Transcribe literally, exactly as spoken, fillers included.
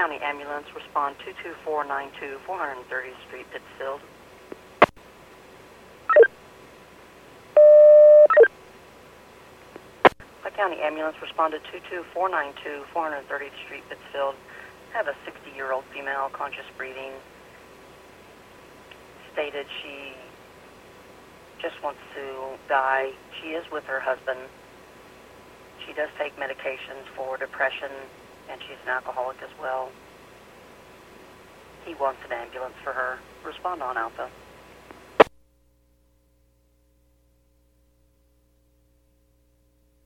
County Ambulance, respond two two four nine two, four thirtieth Street, Pittsfield. Pike County Ambulance, respond to two two four nine two, four thirtieth Street, Pittsfield. I have a sixty-year-old female, conscious breathing. Stated she just wants to die. She is with her husband. She does take medications for depression, and she's an alcoholic as well. He wants an ambulance for her. Respond on Alpha.